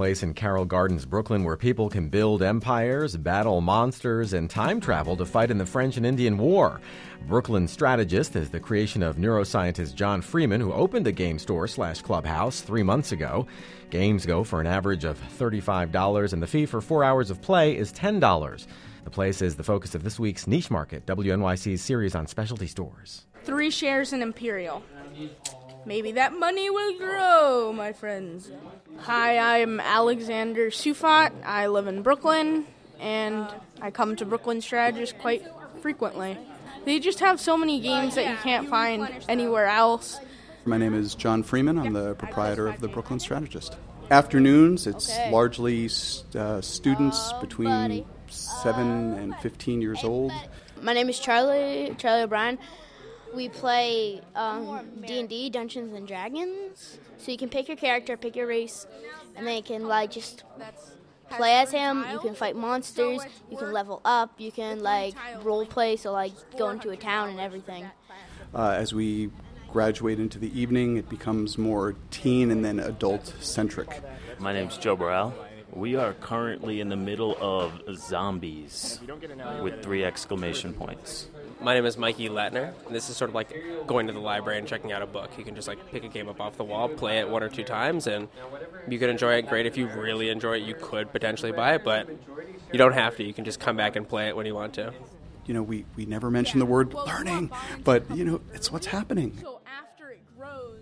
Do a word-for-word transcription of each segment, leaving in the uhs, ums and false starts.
place in Carroll Gardens, Brooklyn, where people can build empires, battle monsters, and time travel to fight in the French and Indian War. Brooklyn Strategist is the creation of neuroscientist John Freeman, who opened a game store slash clubhouse three months ago. Games go for an average of thirty-five dollars, and the fee for four hours of play is ten dollars. The place is the focus of this week's Niche Market, W N Y C's series on specialty stores. Three shares in Imperial. Maybe that money will grow, my friends. Hi, I'm Alexander Sufat. I live in Brooklyn, and I come to Brooklyn Strategist quite frequently. They just have so many games that you can't find anywhere else. My name is John Freeman. I'm the proprietor of the Brooklyn Strategist. Afternoons, it's okay. largely uh, students oh, between buddy. seven oh, and fifteen years hey, old. My name is Charlie, Charlie O'Brien. We play um, D and D, Dungeons and Dragons. So you can pick your character, pick your race, and then you can like just play as him. You can fight monsters. You can level up. You can like role play, so like go into a town and everything. Uh, as we graduate into the evening, it becomes more teen and then adult-centric. My name's Joe Burrell. We are currently in the middle of zombies with three exclamation points. My name is Mikey Latner, and this is sort of like going to the library and checking out a book. You can just like pick a game up off the wall, play it one or two times, and you can enjoy it. Great. If you really enjoy it, you could potentially buy it, but you don't have to. You can just come back and play it when you want to. You know, we, we never mention the word learning, but, you know, it's what's happening.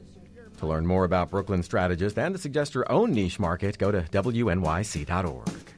To learn more about Brooklyn Strategist and to suggest your own niche market, go to W N Y C dot org.